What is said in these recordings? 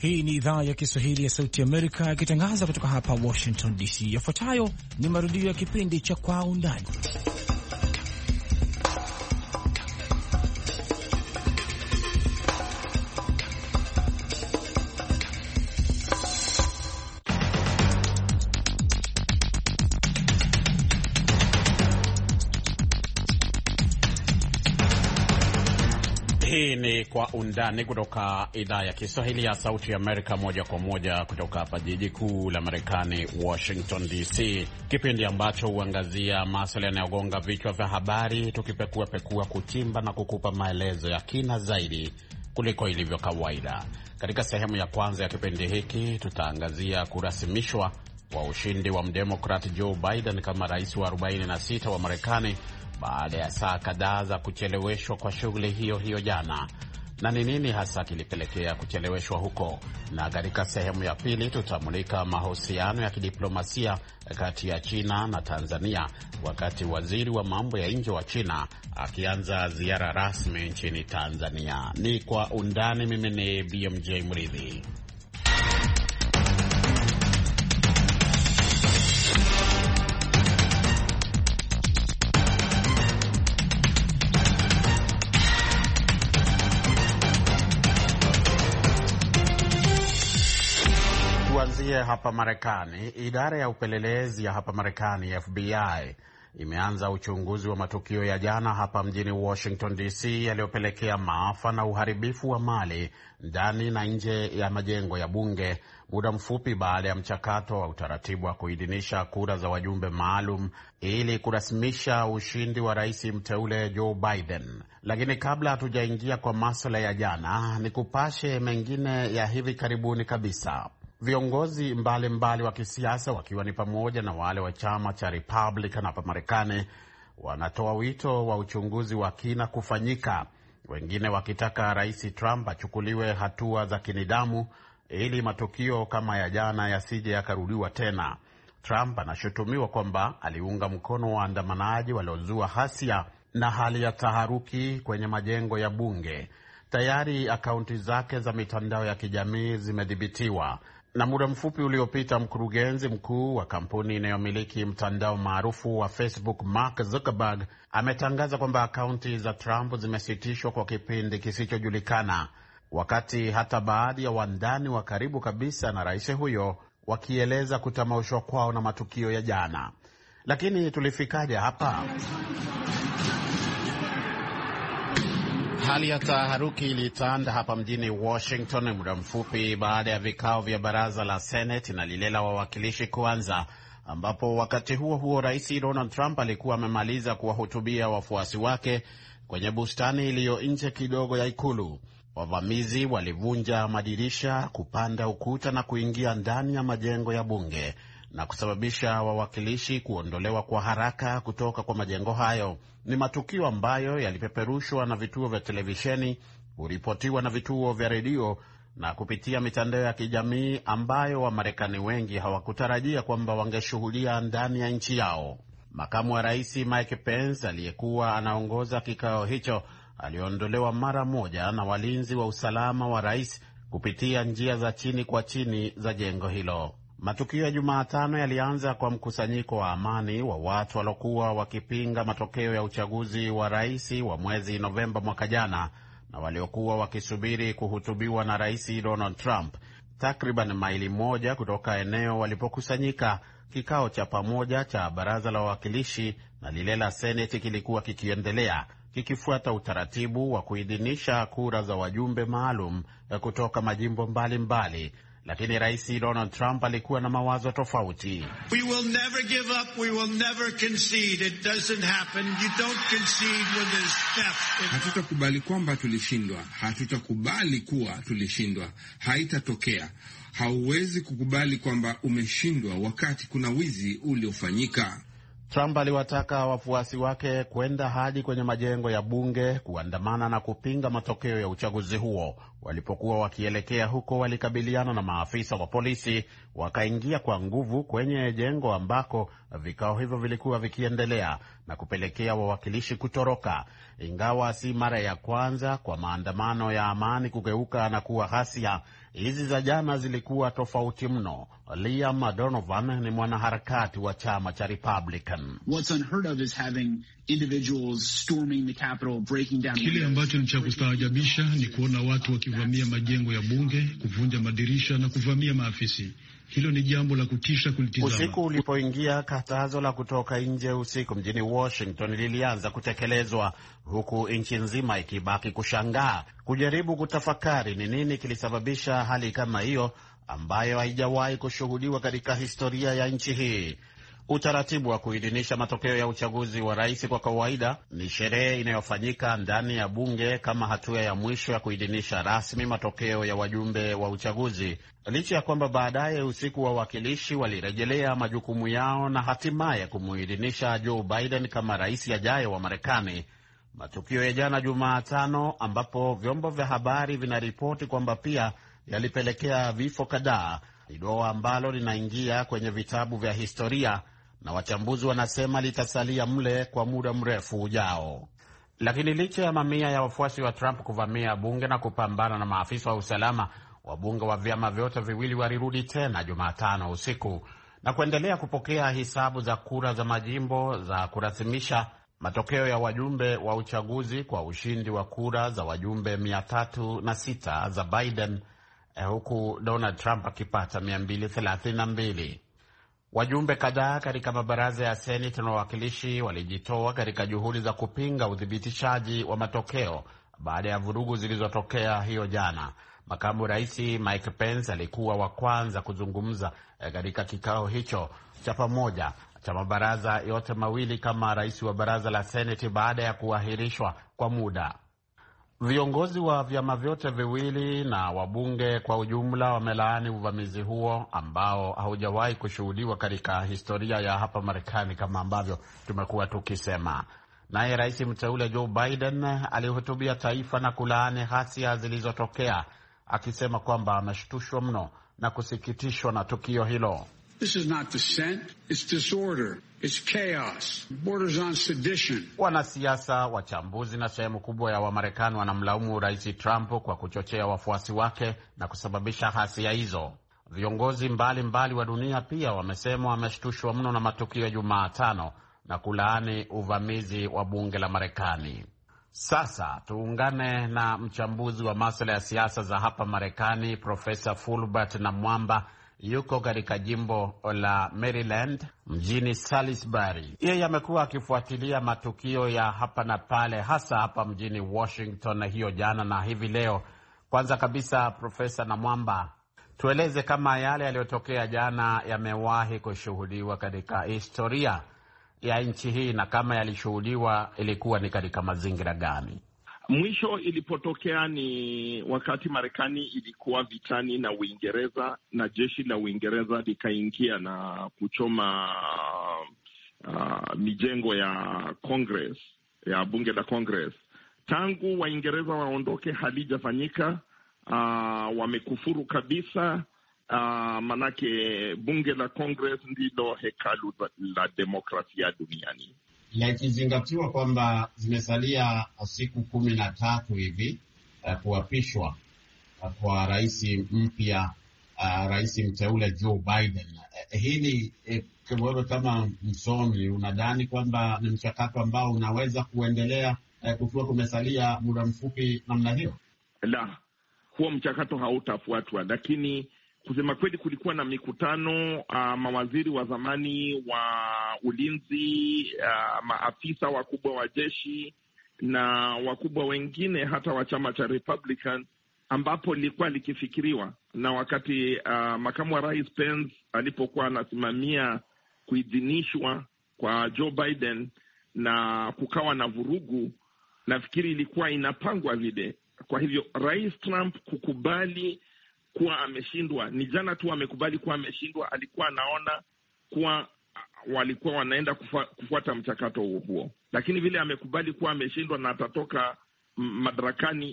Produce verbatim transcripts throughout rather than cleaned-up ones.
Hii ni idhaa ya Kiswahili ya Sauti Amerika ikitangaza kutoka hapa Washington D C. Yafuatayo ni marudio ya kipindi cha Kwa Undani. Hii ni Kwa Undani kutoka idhaa ya Kiswahili ya Sauti ya Amerika, moja kwa moja kutoka hapa jiji kuu la Marekani, Washington D C, kipindi ambacho huangazia masuala yanayogonga vichwa vya habari, tukipekua pekua, kuchimba na kukupa maelezo ya kina zaidi kuliko ilivyo kawaida. Katika sehemu ya kwanza ya kipindi hiki tutaangazia kurasimishwa kwa ushindi wa mdemokrati Joe Biden kama rais wa arobaini na sita wa Marekani baada ya saa kadhaa za kucheleweshwa kwa shughuli hiyo hiyo jana. Na ni nini hasa kilipelekea kucheleweshwa huko? Na katika sehemu ya pili tutamulika mahusiano ya kidiplomasia kati ya China na Tanzania, wakati waziri wa mambo ya nje wa China akianza ziara rasmi nchini Tanzania. Ni Kwa Undani. Mimi ni B M J Mridhi. Tuanzie hapa Marekani. Idara ya upelelezi ya hapa Marekani, F B I, imeanza uchunguzi wa matukio ya jana hapa mjini Washington D C yaliyopelekea maafa na uharibifu wa mali ndani na nje ya majengo ya bunge, muda mfupi baada ya mchakato wa utaratibu wa kuidhinisha kura za wajumbe maalum ili kurasimisha ushindi wa rais mteule Joe Biden. Lakini kabla hatujaingia kwa masuala ya jana, ni kupashe mengine ya hivi karibuni kabisa. Viongozi mbalimbali mbali wa kisiasa, wakiwa ni pamoja na wale wa chama cha Republican hapa Marekani, wanatoa wito wa uchunguzi wa kina kufanyika, wengine wakitaka Rais Trump achukuliwe hatua za kinidhamu ili matukio kama ya jana yasije yakarudiwa tena. Trump anashutumiwa kwamba aliunga mkono waandamanaji waliozua hasia na hali ya taharuki kwenye majengo ya bunge. Tayari akaunti zake za mitandao ya kijamii zimedhibitiwa. Na muda mfupi uliopita, mkurugenzi mkuu wa kampuni inayomiliki mtandao maarufu wa Facebook, Mark Zuckerberg, ametangaza kwamba akaunti za Trump zimesitishwa kwa kipindi kisichojulikana, wakati hata baadhi ya wandani wa karibu kabisa na rais huyo wakieleza kutamaushwa kwao na matukio ya jana. Lakini tulifikaje hapa? Hali ya taharuki ilitanda hapa mjini Washington muda mfupi baada ya vikao vya baraza la Senate na lile la wawakilishi kuanza, ambapo wakati huo huo Rais Donald Trump alikuwa amemaliza kuwahutubia wafuasi wake kwenye bustani iliyo nje kidogo ya ikulu. Wavamizi walivunja madirisha, kupanda ukuta na kuingia ndani ya majengo ya bunge na kusababisha wawakilishi kuondolewa kwa haraka kutoka kwa majengo hayo. Ni matukio ambayo yalipeperushwa na vituo vya televisheni, kuripotiwa na vituo vya redio na kupitia mitandao ya kijamii, ambayo Wamarekani wengi hawakutarajia kwamba wangeshuhudia ndani ya nchi yao. Makamu wa rais Mike Pence, aliyekuwa anaongoza kikao hicho, aliondolewa mara moja na walinzi wa usalama wa rais kupitia njia za chini kwa chini za jengo hilo. Matukio ya Jumatano yalianza kwa mkusanyiko wa amani wa watu waliokuwa wakipinga matokeo ya uchaguzi wa rais wa mwezi Novemba mwaka jana na waliokuwa wakisubiri kuhutubiwa na Rais Donald Trump. Takriban maili moja kutoka eneo walipokusanyika, kikao cha pamoja cha baraza la wawakilishi na lile la Seneti kilikuwa kikiendelea, kikifuata utaratibu wa kuidhinisha kura za wajumbe maalum kutoka majimbo mbalimbali mbali. Lakini Rais Donald Trump alikuwa na mawazo tofauti. We will never give up, we will never concede. It doesn't happen. You don't concede when there's theft. Hatutakubali kwamba tulishindwa. Hatutakubali kuwa tulishindwa. Haitatokea. Hauwezi kukubali kwamba umeshindwa wakati kuna wizi uliofanyika. Trump aliwataka wafuasi wake kwenda hadi kwenye majengo ya bunge kuandamana na kupinga matokeo ya uchaguzi huo, Walipokuwa wakielekea huko, walikabiliana na maafisa wa polisi, wakaingia kwa nguvu kwenye jengo ambako vikao hivyo vilikuwa vikiendelea na kupelekea wawakilishi kutoroka. Ingawa si mara ya kwanza kwa maandamano ya amani kugeuka na kuwa ghasia, hizi za jana zilikuwa tofauti mno. Liam Donovan ni mwanaharakati wa chama cha Republican. What's unheard of is having individuals storming the Capitol, breaking down. Kile ambacho ni cha kustaajabisha ni kuona watu wakivamia majengo ya bunge, kuvunja madirisha na kuvamia maafisi. Hilo ni jambo la kutisha kulitizama. Usiku ulipoingia, katazo la kutoka nje usiku mjini Washington lilianza kutekelezwa, huku nchi nzima ikibaki kushangaa, kujaribu kutafakari ni nini kilisababisha hali kama hiyo ambayo haijawahi kushuhudiwa katika historia ya nchi hii. Utaratibu wa kuidhinisha matokeo ya uchaguzi wa rais kwa kawaida ni sherehe inayofanyika ndani ya bunge kama hatua ya mwisho ya kuidhinisha rasmi matokeo ya wajumbe wa uchaguzi, licha ya kwamba baadaye usiku wa wawakilishi walirejelea majukumu yao na hatimaye kumuidhinisha Joe Biden kama rais ajaye wa Marekani. Matukio ya jana Jumatano, ambapo vyombo vya habari vinaripoti kwamba pia yalipelekea vifo kadhaa, ni doa ambalo linaingia kwenye vitabu vya historia na wachambuzi wanasema litasalia mle kwa muda mrefu ujao. Lakini licha ya mamia ya wafuasi wa Trump kuvamia bunge na kupambana na maafisa wa usalama, wabunge wa vyama vyote viwili walirudi tena Jumatano usiku na kuendelea kupokea hisabu za kura za majimbo za kurasimisha matokeo ya wajumbe wa uchaguzi kwa ushindi wa kura za wajumbe mia tatu na sita za Biden, eh, huku Donald Trump akipata mia mbili thelathini na mbili. Wajumbe kadhaa katika mabaraza ya Senate na wawakilishi walijitoa katika juhudi za kupinga uthibitishaji wa matokeo baada ya vurugu zilizotokea hiyo jana. Makamu Rais Mike Pence alikuwa wa kwanza kuzungumza katika kikao hicho cha pamoja cha mabaraza yote mawili kama rais wa baraza la Senate baada ya kuahirishwa kwa muda. Viongozi wa vyama vyote viwili na wabunge kwa ujumla wamelaani uvamizi huo ambao haujawahi kushuhudiwa katika historia ya hapa Marekani kama ambavyo tumekuwa tukisema. Naye rais mteule Joe Biden alihutubia taifa na kulaani ghasia zilizotokea, akisema kwamba ameshtushwa mno na kusikitishwa na tukio hilo. This is not dissent, it's disorder, it's chaos, borders on sedition. Wanasiasa, wachambuzi na sehemu kubwa ya Wamarekani wanamlaumu Rais Trump kwa kuchochea wafuasi wake na kusababisha ghasia hizo. Viongozi mbalimbali mbali wa dunia pia wamesema wameshtushwa mno na matukio ya Jumatano na kulaani uvamizi wa bunge la Marekani. Sasa tuungane na mchambuzi wa masuala ya siasa za hapa Marekani, Profesa Fulbert Namwamba. Yuko katika jimbo la Maryland mjini Salisbury. Yeye amekuwa akifuatilia matukio ya hapa na pale, hasa hapa mjini Washington hiyo jana na hivi leo. Kwanza kabisa, Profesa Namwamba, tueleze kama yale yaliyotokea jana yamewahi kushuhudiwa katika historia ya nchi hii, na kama yalishuhudiwa ilikuwa ni katika mazingira gani? Mwisho ilipotokea ni wakati Marekani ilikuwa vitani na Uingereza na jeshi la Uingereza likaingia na kuchoma uh, mijengo ya Congress, ya bunge la Congress. Tangu Waingereza waondoke halijafanyika. Uh, wamekufuru kabisa. Uh, manake bunge la Congress ndilo hekalu la demokrasia duniani. Na ikizingatiwa kwamba zimesalia siku kumi na tatu hivi uh, kuapishwa uh, kwa rais mpya, uh, rais mteule Joe Biden. Uh, hili uh, wewe kama msomi unadhani kwamba ni mchakato ambao unaweza kuendelea uh, kukiwa kumesalia muda mfupi namna hiyo? La, huo mchakato hautafuatwa, lakini kusema kweli kulikuwa na mikutano, uh, mawaziri wa zamani wa ulinzi, uh, maafisa wakubwa wa jeshi na wakubwa wengine hata wa chama cha Republican, ambapo lilikuwa likifikiriwa. Na wakati uh, makamu wa rais Pence alipokuwa anasimamia kuidhinishwa kwa Joe Biden na kukawa na vurugu, nafikiri ilikuwa inapangwa vile. Kwa hivyo rais Trump kukubali kuwa ameshindwa, ni jana tu amekubali kuwa ameshindwa. Alikuwa anaona kuwa walikuwa wanaenda kufa, kufuata mchakato huo huo, lakini vile amekubali kuwa ameshindwa na atatoka madarakani,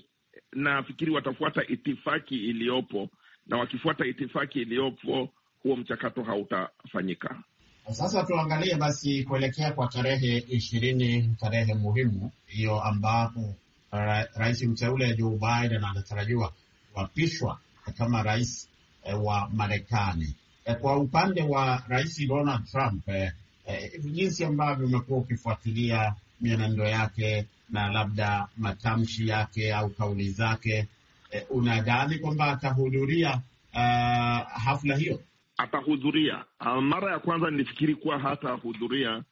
nafikiri watafuata itifaki iliyopo, na wakifuata itifaki iliyopo, huo mchakato hautafanyika. Sasa tuangalie basi kuelekea kwa tarehe ishirini, tarehe muhimu hiyo ambapo ra, rais mteule Joe Biden anatarajiwa kuapishwa kama rais eh, wa Marekani. Eh, kwa upande wa rais Donald Trump, eh, eh, jinsi ambavyo umekuwa ukifuatilia mienendo yake na labda matamshi yake au kauli zake, eh, unadhani kwamba atahudhuria uh, hafla hiyo? Atahudhuria. Uh, mara ya kwanza nilifikiri kuwa hatahudhuria,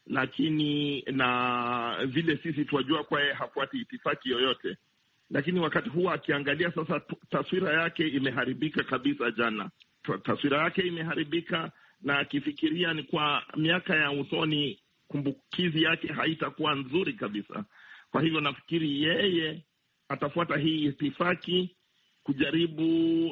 lakini na vile sisi tuwajua kwa yeye hafuati itifaki yoyote, lakini wakati huo akiangalia sasa, taswira yake imeharibika kabisa. Jana taswira yake imeharibika, na akifikiria ni kwa miaka ya usoni kumbukizi yake haitakuwa nzuri kabisa. Kwa hivyo nafikiri yeye atafuata hii itifaki kujaribu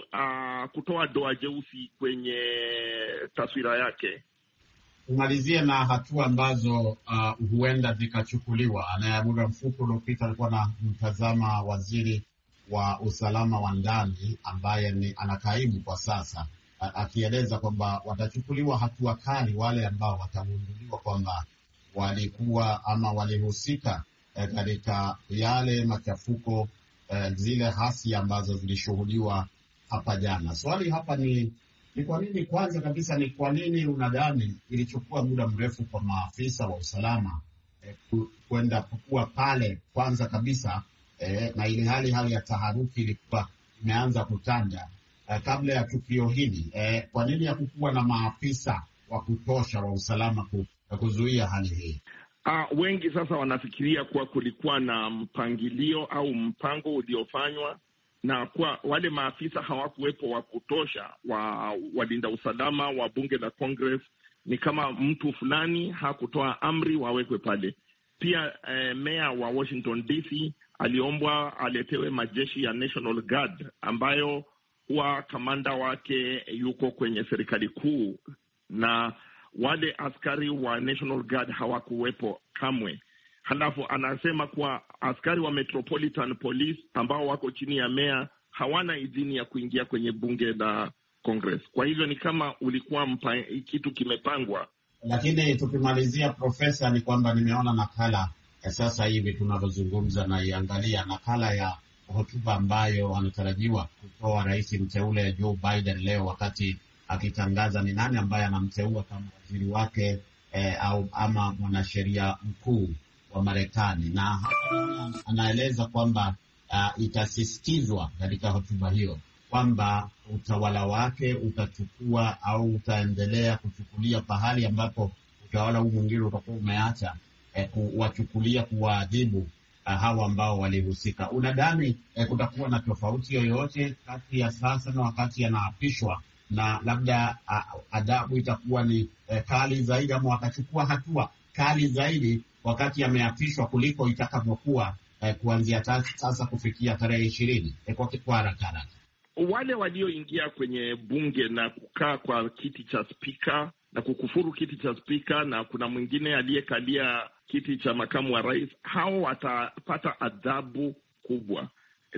uh, kutoa doa jeusi kwenye taswira yake. Umalizie na hatua ambazo uh, huenda zikachukuliwa. Na muda mfupi uliopita alikuwa na mtazama waziri wa usalama wa ndani ambaye ni anakaimu kwa sasa, akieleza kwamba watachukuliwa hatua kali wale ambao watagunduliwa kwamba walikuwa ama walihusika eh, katika yale machafuko eh, zile hasi ambazo zilishuhudiwa hapa jana. Swali hapa ni ni kwa nini, kwanza kabisa ni kwa nini unadhani ilichukua muda mrefu kwa maafisa wa usalama eh, kwenda kukua pale kwanza kabisa eh, na ili hali hali ya taharuki ilikuwa imeanza kutanda eh, kabla ya tukio hili eh, kwa nini hakukuwa na maafisa wa kutosha wa usalama ku, kuzuia hali hii? Uh, wengi sasa wanafikiria kuwa kulikuwa na mpangilio au mpango uliofanywa na kwa wale maafisa hawakuwepo wa kutosha wa walinda usalama wa bunge la Congress. Ni kama mtu fulani hakutoa amri wawekwe pale. Pia eh, meya wa Washington D C aliombwa aletewe majeshi ya National Guard ambayo huwa kamanda wake yuko kwenye serikali kuu, na wale askari wa National Guard hawakuwepo kamwe. Halafu anasema kuwa askari wa Metropolitan Police ambao wako chini ya meya hawana idhini ya kuingia kwenye bunge la Congress. Kwa hivyo ni kama ulikuwa mpa, kitu kimepangwa. Lakini tukimalizia, Profesa, ni kwamba nimeona nakala ya sasa hivi tunavyozungumza na iangalia nakala ya hotuba ambayo anatarajiwa kutoa rais mteule Joe Biden leo wakati akitangaza ni nani ambaye anamteua kama waziri wake eh, au ama mwanasheria mkuu wa Marekani, na anaeleza kwamba uh, itasisitizwa katika hotuba hiyo kwamba utawala wake utachukua au utaendelea kuchukulia pahali ambapo utawala huu mwingine utakuwa umeacha, eh, kuwachukulia, kuwaadhibu uh, hawa ambao walihusika. Unadhani eh, kutakuwa na tofauti yoyote kati ya sasa na wakati anaapishwa, na labda uh, adhabu itakuwa ni eh, kali zaidi, ama watachukua hatua kali zaidi wakati ameapishwa kuliko itakavyokuwa eh, kuanzia sasa kufikia tarehe ishirini eh, kwa haraka haraka? Wale walioingia kwenye bunge na kukaa kwa kiti cha spika na kukufuru kiti cha spika, na kuna mwingine aliyekalia kiti cha makamu wa rais, hao watapata adhabu kubwa.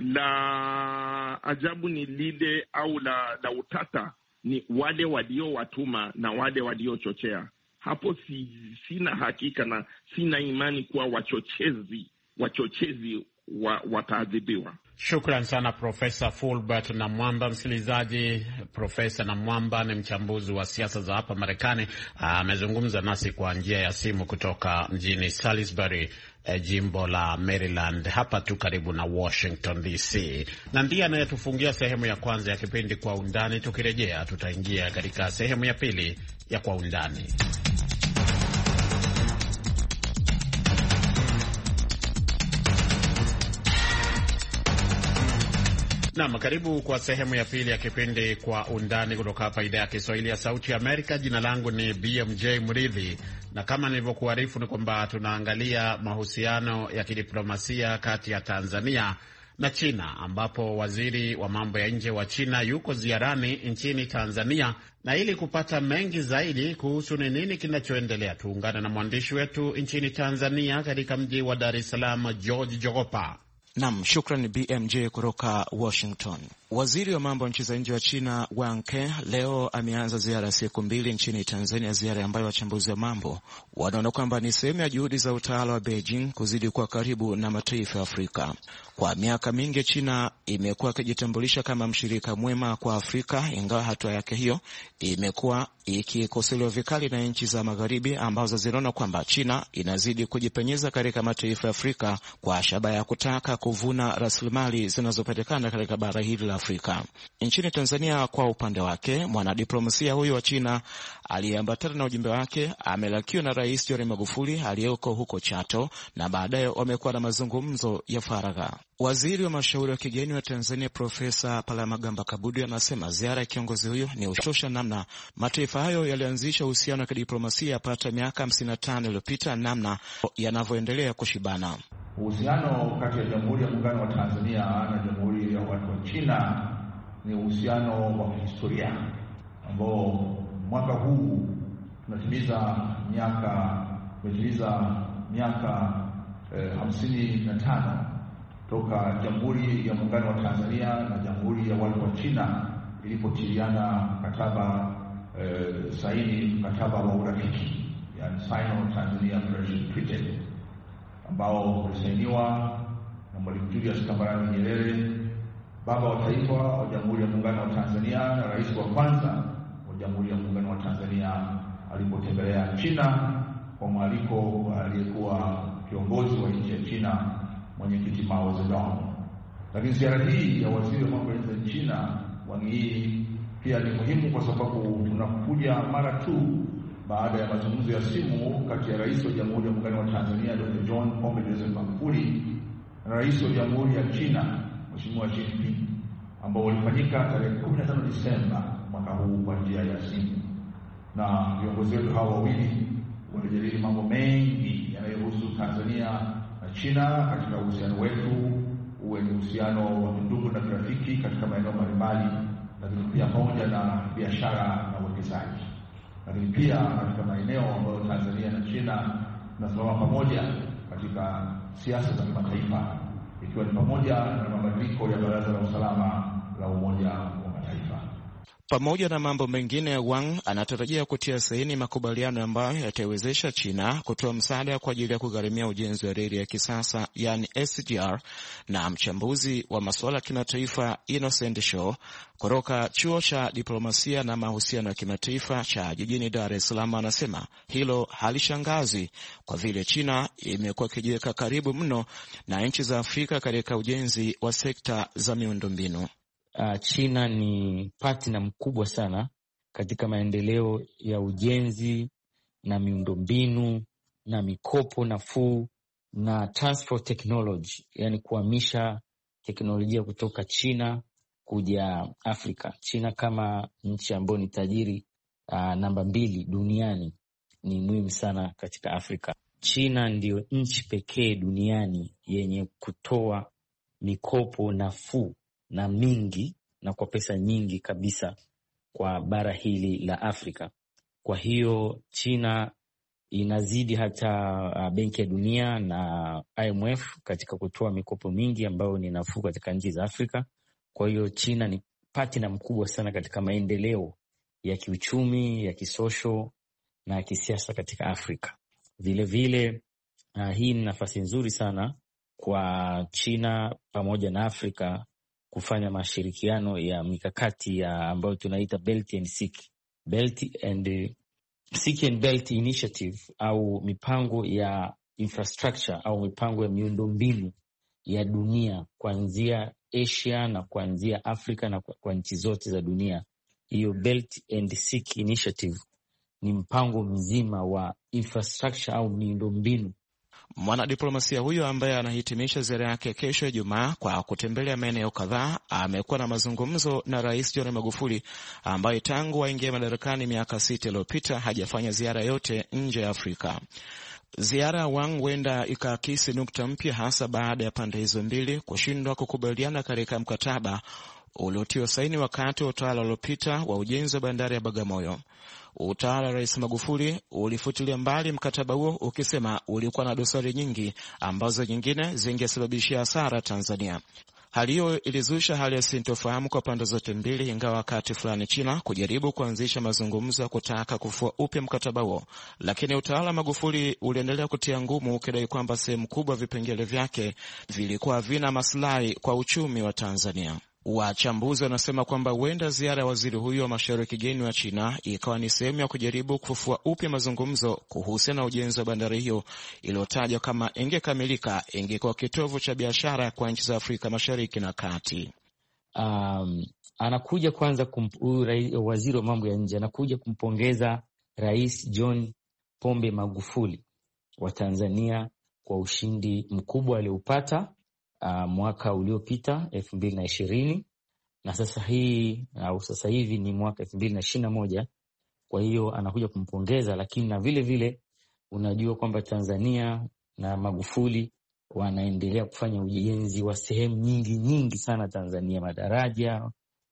La ajabu ni lile au la, la utata ni wale waliowatuma na wale waliochochea. Hapo si, sina hakika na sina imani kuwa wachochezi wachochezi wa, wataadhibiwa. Shukran sana Profesa Fulbert Namwamba. Msikilizaji, Profesa Namwamba ni mchambuzi wa siasa za hapa Marekani. Amezungumza nasi kwa njia ya simu kutoka mjini Salisbury, eh, jimbo la Maryland, hapa tu karibu na Washington D C, na ndiye anayetufungia sehemu ya kwanza ya kipindi Kwa Undani. Tukirejea tutaingia katika sehemu ya pili ya Kwa Undani. Naam, karibu kwa sehemu ya pili ya kipindi Kwa Undani kutoka hapa idhaa ya Kiswahili ya Sauti ya Amerika. Jina langu ni B M J Mridhi, na kama nilivyokuarifu ni kwamba tunaangalia mahusiano ya kidiplomasia kati ya Tanzania na China, ambapo waziri wa mambo ya nje wa China yuko ziarani nchini Tanzania, na ili kupata mengi zaidi kuhusu ni nini kinachoendelea, tuungane na mwandishi wetu nchini Tanzania katika mji wa Dar es Salaam, George Jogopa. Naam, shukran B M J kutoka Washington. Waziri wa mambo ya nchi za nje wa China Wang Ke leo ameanza ziara ya siku mbili nchini Tanzania, ziara ambayo wachambuzi wa mambo wanaona kwamba ni sehemu ya juhudi za utawala wa Beijing kuzidi kuwa karibu na mataifa ya Afrika. Kwa miaka mingi China imekuwa ikijitambulisha kama mshirika mwema kwa Afrika, ingawa hatua yake hiyo imekuwa ikikosolewa vikali na nchi za magharibi ambazo zinaona kwamba China inazidi kujipenyeza katika mataifa ya Afrika kwa shabaha ya kutaka kuvuna rasilimali zinazopatikana katika bara hili la Afrika. Nchini Tanzania kwa upande wake, mwanadiplomasia huyo wa China aliyeambatana na ujumbe wake amelakiwa na Rais John Magufuli aliyeko huko Chato, na baadaye wamekuwa na mazungumzo ya faragha. Waziri wa mashauri ya kigeni wa Tanzania Profesa Palamagamba Kabudi anasema ziara ya kiongozi huyo ni ushosha namna mataifa hayo yalianzisha uhusiano wa kidiplomasia yapata miaka hamsini na tano iliyopita, namna yanavyoendelea kushibana. Uhusiano kati ya Jamhuri ya Muungano wa Tanzania na Jamhuri ya Watu wa China ni uhusiano wa kihistoria ambao mwaka huu tunatimiza miaka tumetimiza miaka eh, hamsini na tano toka Jamhuri ya Muungano wa Tanzania na Jamhuri ya Watu wa China ilipotiliana mkataba eh, saini mkataba wa urafiki, yani Sino-Tanzania Friendship Treaty, ambao ulisainiwa na Mwalimu Julius Kambarage Nyerere, baba wa taifa wa Jamhuri ya Muungano wa Tanzania na rais wa kwanza wa Jamhuri ya Muungano wa Tanzania alipotembelea China kwa mwaliko aliyekuwa kiongozi wa nchi ya China, mwenyekiti Mao Zedong. Lakini ziara hii ya waziri wa mambo ya nje ya China Wang Yi pia ni muhimu kwa sababu tunakuja mara tu baada ya mazungumzo ya simu kati ya rais wa Jamhuri ya Muungano wa Tanzania Doctor John Pombe Joseph Magufuli na rais wa Jamhuri ya China Mheshimiwa Xi Jinping, ambao ulifanyika tarehe kumi na tano Disemba mwaka huu kwa njia ya simu. Na viongozi wetu hawa wawili walijadili mambo mengi yanayohusu Tanzania na China katika uhusiano wetu, uwe ni uhusiano wa ndugu na rafiki katika maeneo mbalimbali, lakini pia pamoja na biashara na uwekezaji. Lakini pia katika maeneo ambayo Tanzania na China tunasimama pamoja katika siasa za kimataifa, ikiwa ni pamoja na mabadiliko ya Baraza la Usalama la Umoja wa Mataifa. Pamoja na mambo mengine, Wang anatarajia kutia saini makubaliano ambayo yataiwezesha China kutoa msaada kwa ajili ya kugharimia ujenzi wa reli ya kisasa, yani S G R, na mchambuzi wa masuala ya kimataifa Innocent Show kutoka chuo cha diplomasia na mahusiano ya kimataifa cha jijini Dar es Salaam anasema hilo halishangazi kwa vile China imekuwa ikijiweka karibu mno na nchi za Afrika katika ujenzi wa sekta za miundombinu. Uh, China ni partner mkubwa sana katika maendeleo ya ujenzi na miundombinu na mikopo nafuu na transfer technology, yani kuhamisha teknolojia kutoka China kuja Afrika. China kama nchi ambayo ni tajiri uh, namba mbili duniani ni muhimu sana katika Afrika. China ndiyo nchi pekee duniani yenye kutoa mikopo nafuu na mingi na kwa pesa nyingi kabisa kwa bara hili la Afrika. Kwa hiyo China inazidi hata uh, Benki ya Dunia na I M F katika kutoa mikopo mingi ambayo ni nafuu katika nchi za Afrika. Kwa hiyo China ni partner mkubwa sana katika maendeleo ya kiuchumi, ya kisosho na ya kisiasa katika Afrika. Vile vile uh, hii ni nafasi nzuri sana kwa China pamoja na Afrika kufanya mashirikiano ya mikakati ya ambayo tunaita Belt and Seek. Belt and Seek and Belt Initiative au mipango ya infrastructure au mipango ya miundombinu ya dunia kuanzia Asia na kuanzia Afrika na kwa nchi zote za dunia. Hiyo Belt and Seek Initiative ni mpango mzima wa infrastructure au miundombinu. Mwanadiplomasia huyo ambaye anahitimisha ziara yake kesho Ijumaa kwa kutembelea maeneo kadhaa amekuwa na mazungumzo na Rais John Magufuli ambaye tangu aingie madarakani miaka sita iliyopita hajafanya ziara yote nje ya Afrika. Ziara ya Wang huenda ikaakisi nukta mpya hasa baada ya pande hizo mbili kushindwa kukubaliana katika mkataba uliotiwa saini wakati wa utawala uliopita wa ujenzi wa bandari ya Bagamoyo. utawala wa Rais Magufuli ulifutilia mbali mkataba huo ukisema ulikuwa na dosari nyingi ambazo nyingine zingesababishia hasara Tanzania. Hali hiyo ilizusha hali ya sintofahamu kwa pande zote mbili, ingawa wakati fulani China kujaribu kuanzisha mazungumzo ya kutaka kufua upya mkataba huo, lakini utawala Magufuli uliendelea kutia ngumu ukidai kwamba sehemu kubwa vipengele vyake vilikuwa havina maslahi kwa uchumi wa Tanzania. Wachambuzi wanasema kwamba huenda ziara ya waziri huyo wa mashauri ya kigeni wa China ikawa ni sehemu ya kujaribu kufufua upya mazungumzo kuhusiana na ujenzi wa bandari hiyo iliyotajwa kama ingekamilika ingekuwa kitovu cha biashara kwa nchi za Afrika Mashariki na Kati. Um, anakuja kwanza kumpu, waziri wa mambo ya nje anakuja kumpongeza Rais John Pombe Magufuli wa Tanzania kwa ushindi mkubwa alioupata Uh, mwaka uliopita elfu mbili na ishirini na sasa hii au sasa hivi ni mwaka elfu mbili na ishirini na moja. Kwa hiyo anakuja kumpongeza, lakini na vile vile unajua kwamba Tanzania na Magufuli wanaendelea kufanya ujenzi wa sehemu nyingi nyingi sana Tanzania, madaraja,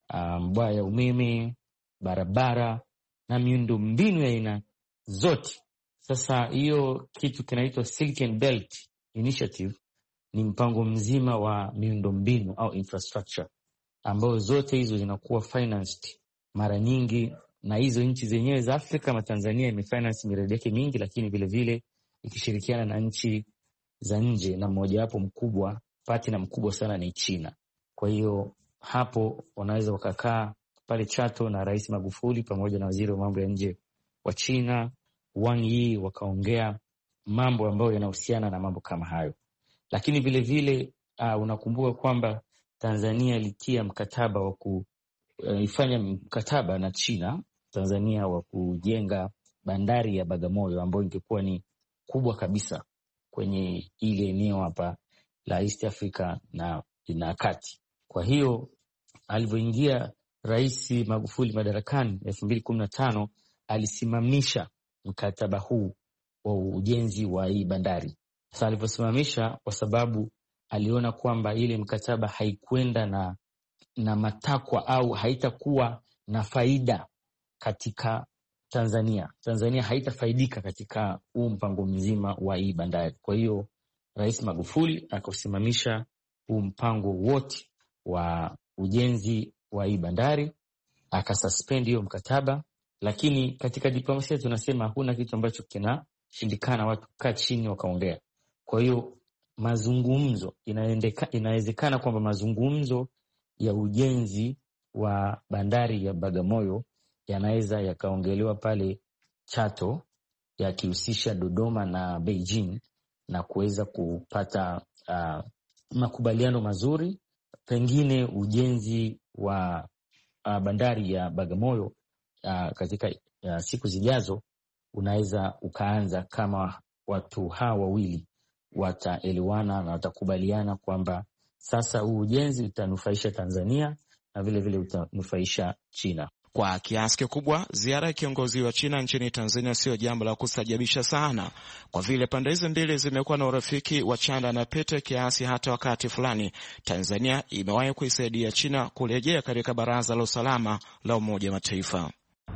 mbwa ya umeme, barabara na miundo mbinu ya aina zote. Sasa hiyo kitu kinaitwa Silk and Belt Initiative ni mpango mzima wa miundombinu au infrastructure ambao zote hizo zinakuwa financed mara nyingi na hizo nchi zenyewe za Afrika. Kama Tanzania imefinance miradi yake mingi, lakini vile vile ikishirikiana na nchi za nje, na mmoja wapo mkubwa pati na mkubwa sana ni China. Kwa hiyo hapo wanaweza wakakaa pale Chato na Rais Magufuli pamoja na waziri wa mambo ya nje wa China Wang Yi wakaongea mambo ambayo yanahusiana na mambo kama hayo. Lakini vile vile uh, unakumbuka kwamba Tanzania ilitia mkataba wa kuifanya uh, mkataba na China Tanzania wa kujenga bandari ya Bagamoyo ambayo ingekuwa ni kubwa kabisa kwenye ile eneo hapa la East Africa na na kati. Kwa hiyo alivyoingia Rais Magufuli madarakani elfu mbili kumi na tano alisimamisha mkataba huu wa ujenzi wa hii bandari. Sasa alivyosimamisha kwa sababu aliona kwamba ile mkataba haikwenda na na matakwa au haitakuwa na faida katika Tanzania. Tanzania haitafaidika katika huu mpango mzima wa hii bandari. Kwa hiyo Rais Magufuli akasimamisha huu mpango wote wa ujenzi wa hii bandari, akasuspend hiyo mkataba. Lakini katika diplomasia tunasema hakuna kitu ambacho kinashindikana, watu kaa chini wakaongea. Kwa hiyo mazungumzo inawezekana kwamba mazungumzo ya ujenzi wa bandari ya Bagamoyo yanaweza yakaongelewa pale Chato yakihusisha Dodoma na Beijing na kuweza kupata uh, makubaliano mazuri. Pengine ujenzi wa uh, bandari ya Bagamoyo uh, katika uh, siku zijazo unaweza ukaanza kama watu hawa wawili wataelewana na watakubaliana kwamba sasa huu ujenzi utanufaisha Tanzania na vile vile utanufaisha China. Kwa kiasi kikubwa, ziara ya kiongozi wa China nchini Tanzania sio jambo la kustajabisha sana, kwa vile pande hizo mbili zimekuwa na urafiki wa chanda na pete kiasi hata wakati fulani Tanzania imewahi kuisaidia China kurejea katika Baraza la Usalama la Umoja wa Mataifa.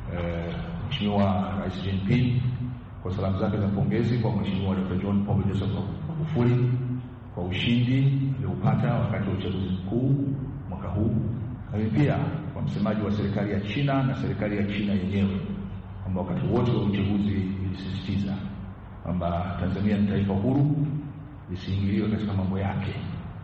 Mheshimiwa Rais Jinping kwa salamu zake za pongezi kwa Mheshimiwa Doctor John Pombe Joseph Magufuli kwa ushindi aliopata wakati wa uchaguzi mkuu mwaka huu, na pia kwa msemaji wa serikali ya China na serikali ya China yenyewe kwamba wakati wote wa uchaguzi ilisisitiza kwamba Tanzania ni taifa huru, lisiingiliwe katika mambo yake.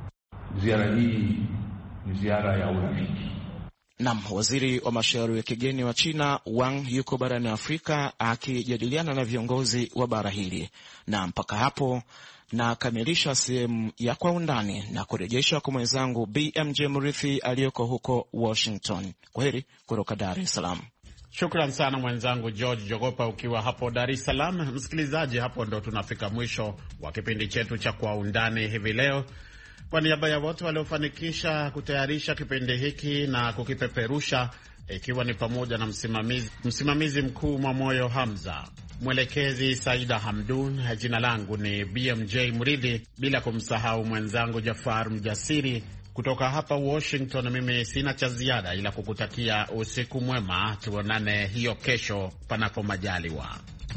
Ziara hii ni ziara ya urafiki. Naam, waziri wa mashauri ya kigeni wa China Wang yuko barani Afrika akijadiliana na viongozi wa bara hili. Na mpaka hapo na kamilisha sehemu ya kwa undani na kurejesha kwa mwenzangu B M J Murithi aliyoko huko Washington. Kwaheri kutoka Dar es Salaam. Shukran sana mwenzangu George Jogopa ukiwa hapo Dar es Salaam. Msikilizaji, hapo ndo tunafika mwisho wa kipindi chetu cha kwa undani hivi leo. Kwa niaba ya wote waliofanikisha kutayarisha kipindi hiki na kukipeperusha, ikiwa ni pamoja na msimamizi, msimamizi mkuu Mwamoyo Hamza, mwelekezi Saida Hamdun, jina langu ni B M J Mridhi, bila kumsahau mwenzangu Jafar Mjasiri. Kutoka hapa Washington, mimi sina cha ziada ila kukutakia usiku mwema. Tuonane hiyo kesho panapo majaliwa.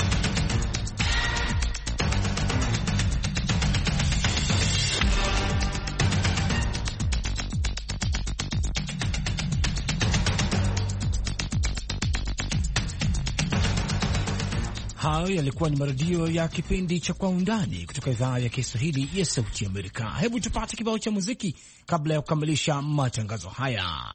Hayo yalikuwa ni marudio ya kipindi cha Kwa Undani kutoka idhaa ya Kiswahili ya Sauti Amerika. Hebu tupate kibao cha muziki kabla ya kukamilisha matangazo haya.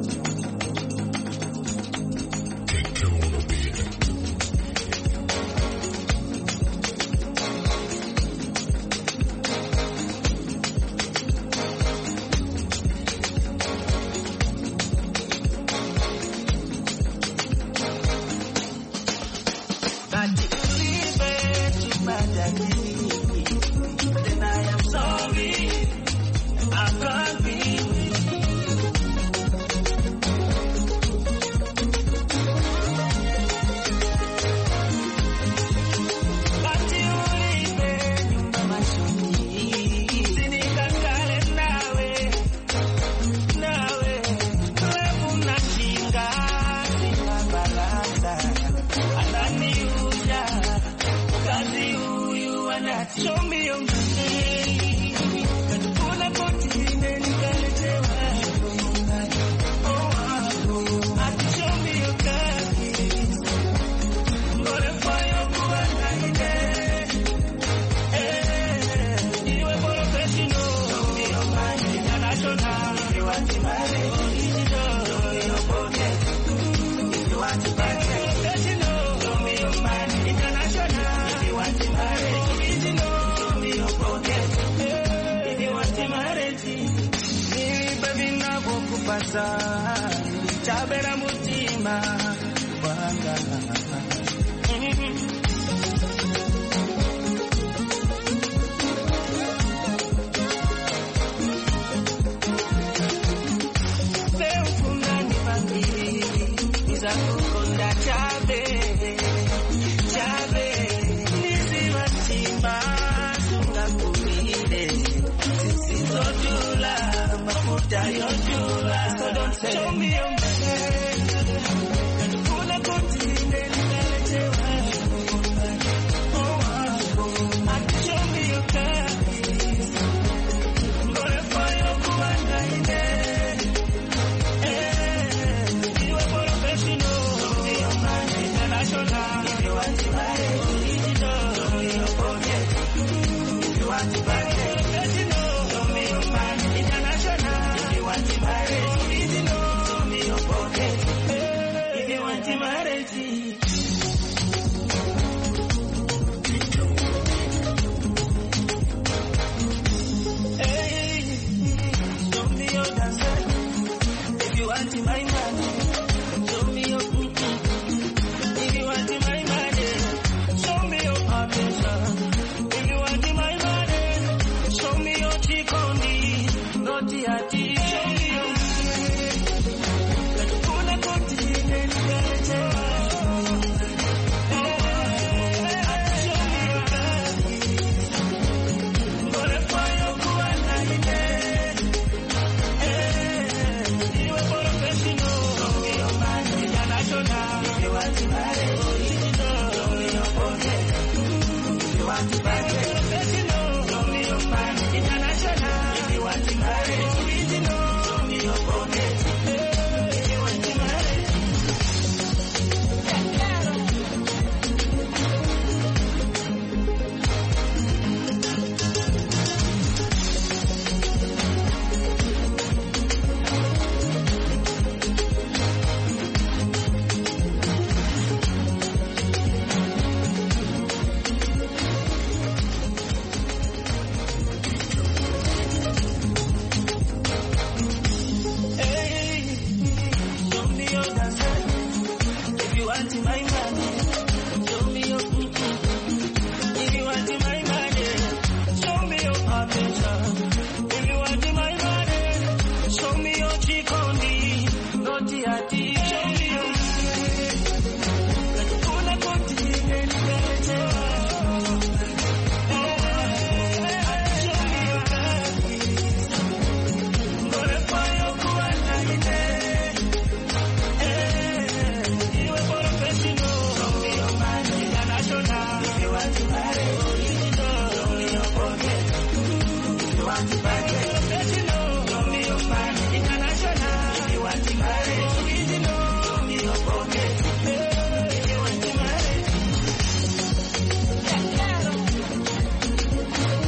Chabera mutima wanga show me your Ati